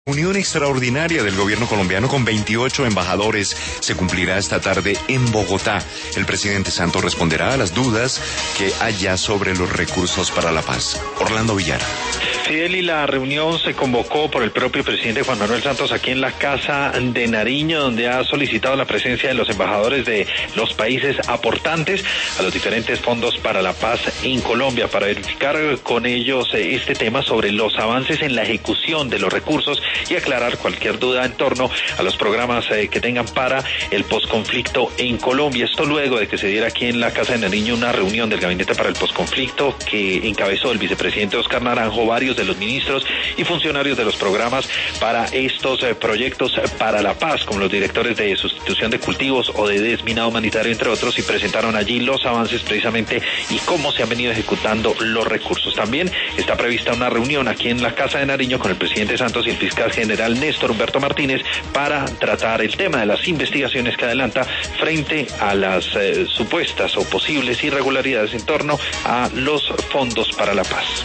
Reunión extraordinaria del gobierno colombiano con 28 embajadores se cumplirá esta tarde en Bogotá. El presidente Santos responderá a las dudas que haya sobre los recursos para la paz. Orlando Villar. Fidel, y la reunión se convocó por el propio presidente Juan Manuel Santos aquí en la Casa de Nariño, donde ha solicitado la presencia de los embajadores de los países aportantes a los diferentes fondos para la paz en Colombia, para verificar con ellos este tema sobre los avances en la ejecución de los recursos y aclarar cualquier duda en torno a los programas que tengan para el posconflicto en Colombia. Esto luego de que se diera aquí en la Casa de Nariño una reunión del Gabinete para el Posconflicto que encabezó el vicepresidente Oscar Naranjo, varios de los ministros y funcionarios de los programas para estos proyectos para la paz, como los directores de sustitución de cultivos o de desminado humanitario, entre otros, y presentaron allí los avances precisamente y cómo se han venido ejecutando los recursos. También está prevista una reunión aquí en la Casa de Nariño con el presidente Santos y el fiscal general Néstor Humberto Martínez para tratar el tema de las investigaciones que adelanta frente a las supuestas o posibles irregularidades en torno a los fondos para la paz.